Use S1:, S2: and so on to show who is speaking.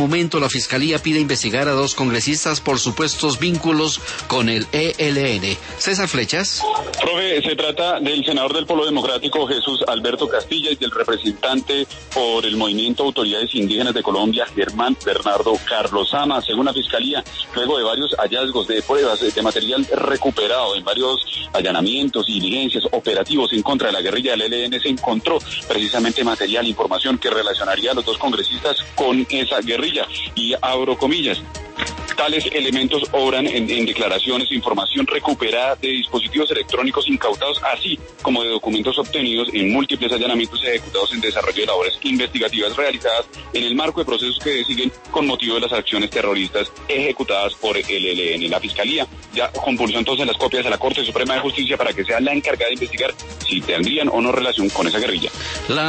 S1: momento la Fiscalía pide investigar a 2 congresistas por supuestos vínculos con el ELN. César Flechas.
S2: Profe, se trata del senador del Polo Democrático Jesús Alberto Castilla y del representante por el Movimiento Autoridades Indígenas de Colombia, Germán Bernardo Carlos Sama. Según la Fiscalía, luego de varios hallazgos de pruebas de material recuperado en varios allanamientos y diligencias operativos en contra de la guerrilla del ELN, se encontró precisamente material, información que relacionaría a los 2 congresistas con esa guerrilla. Y abro comillas: tales elementos obran en declaraciones, información recuperada de dispositivos electrónicos incautados, así como de documentos obtenidos en múltiples allanamientos ejecutados en desarrollo de labores investigativas realizadas en el marco de procesos que siguen con motivo de las acciones terroristas ejecutadas por el ELN. La Fiscalía ya compulsó entonces las copias a la Corte Suprema de Justicia para que sea la encargada de investigar si tendrían o no relación con esa guerrilla.